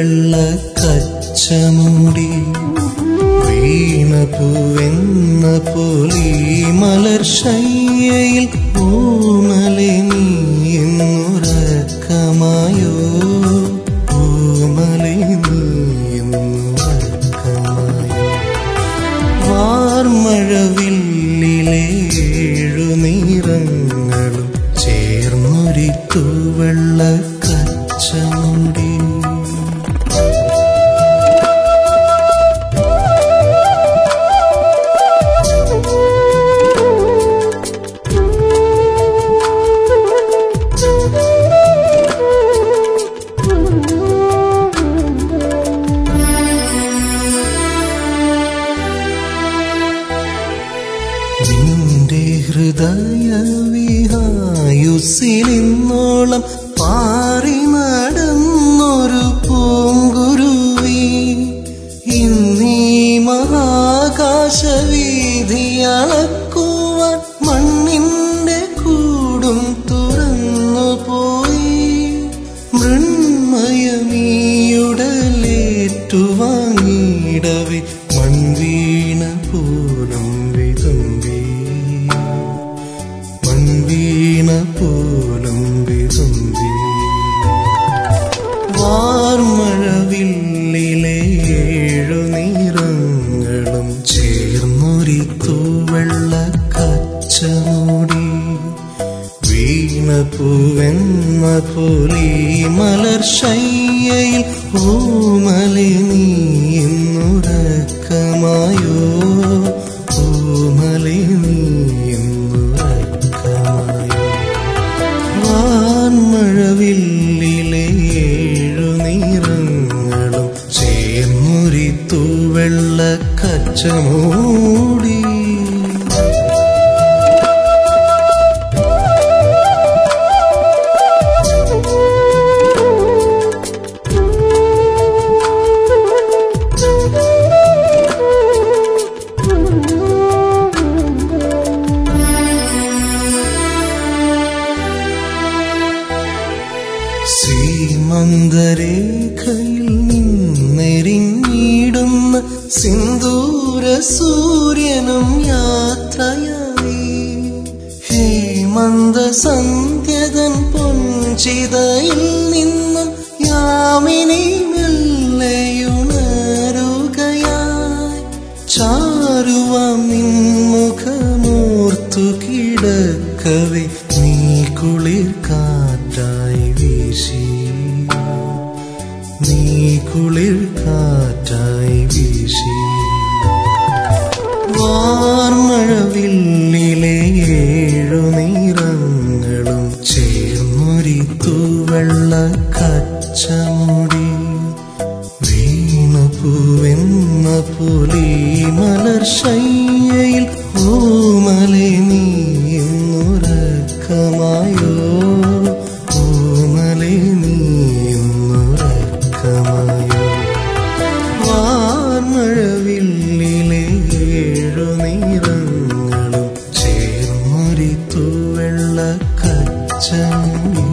തൂവെള്ള കച്ചമുടി വീണപൂവെന്ന പോലീ മലർശയ്യയിൽ ഓമലെ നീ എന്നുറക്കമായോ ഓമലെ നീ എന്നുറക്കമായോ വാർമഴവില്ലിലെ 7 നിറങ്ങളും ചേർന്നൊരു തൂവെള്ള കച്ചമുടി നിന്റെ ഹൃദയവിഹായുസ്സിലിന്നോളം പാറി നടന്നൊരു പൂങ്കുരുവി ഇന്നീ മഹാകാശവീഥിയളക്കുവാൻ മണ്ണിന്റെ കൂടും തുറന്നുപോയി മൃണ്മയമീയുടലേറ്റുവാങ്ങിയിടവേ മൺവീണ പോലും വിതുമ്പി മൺവീണ പോലും വിതുമ്പി വാർമഴവില്ലിലെ 7 നിറങ്ങളും ചേർന്നൊരു തൂവെള്ള കച്ചമുടി വീണപൂവെന്ന പോലീ മലർശയ്യയിൽ ഓമലെ നീ എന്നുറക്കമായോ ഓമലെ നീ എന്നുറക്കമായോ വാൻമഴവില്ലിലെ 7 നിറങ്ങളും ചേർന്നൊരു തൂവെള്ള കച്ചമൂടി സീമന്തരേഖയിൽ നിന്നെരിഞ്ഞിടുന്ന സിന്ദൂര സൂര്യനും യാത്രയായി ഹേമന്ത സന്ധ്യതൻ പൊൻചിതയിൽ നിന്നും യാമിനി മെല്ലെയുണരുകയായി ചാരുവാം നിൻമുഖമോർത്തു കിടക്കവേ നീ കുളിർ കാറ്റായി വീശി നീ കുളിർ കാറ്റായി വീശി വാർമഴവില്ലിലെ 7 നിറങ്ങളും ചേർന്നൊരു തൂവെള്ള കച്ചമുടി വീണപൂവെന്ന പോലീ മലർശയ്യയിൽ ഓമലെ നീ എന്നുറക്കമായോ ഓമലെ നീ എന്നുറക്കമായോ വാർമഴവില്ലിലെ 7 നിറങ്ങളും ചേർന്നൊരു തൂവെള്ള കച്ചമുടി